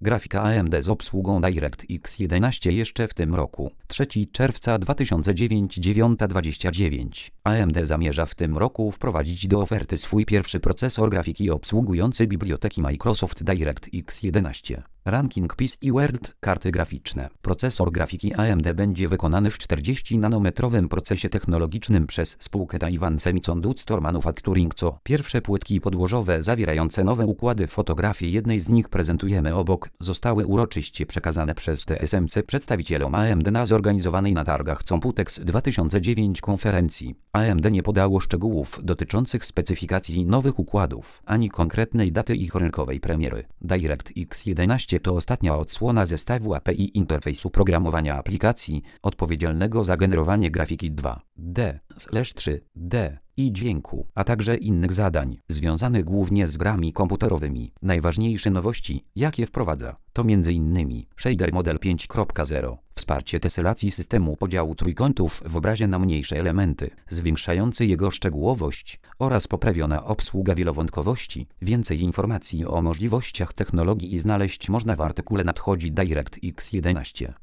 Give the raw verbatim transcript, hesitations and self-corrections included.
Grafika A M D z obsługą DirectX jedenaście jeszcze w tym roku. trzeciego czerwca dwa tysiące dziewięć, dziewiąta dwadzieścia dziewięć. A M D zamierza w tym roku wprowadzić do oferty swój pierwszy procesor grafiki obsługujący biblioteki Microsoft DirectX jedenaście. Ranking P C World. Karty graficzne. Procesor grafiki A M D będzie wykonany w czterdzieści-nanometrowym procesie technologicznym przez spółkę Taiwan Semiconductor Manufacturing, co pierwsze płytki podłożowe zawierające nowe układy fotografii, jednej z nich prezentujemy obok, zostały uroczyście przekazane przez T S M C przedstawicielom A M D na zorganizowanej na targach Computex dwa tysiące dziewięć konferencji. A M D nie podało szczegółów dotyczących specyfikacji nowych układów, ani konkretnej daty ich rynkowej premiery. DirectX jedenaście to ostatnia odsłona zestawu A P I interfejsu programowania aplikacji, odpowiedzialnego za generowanie grafiki dwa D, trzy D i dźwięku, a także innych zadań, związanych głównie z grami komputerowymi. Najważniejsze nowości, jakie wprowadza, to między innymi Shader Model pięć kropka zero, wsparcie tesylacji systemu podziału trójkątów w obrazie na mniejsze elementy, zwiększający jego szczegółowość, oraz poprawiona obsługa wielowątkowości. Więcej informacji o możliwościach technologii i znaleźć można w artykule Nadchodzi DirectX jedenaście.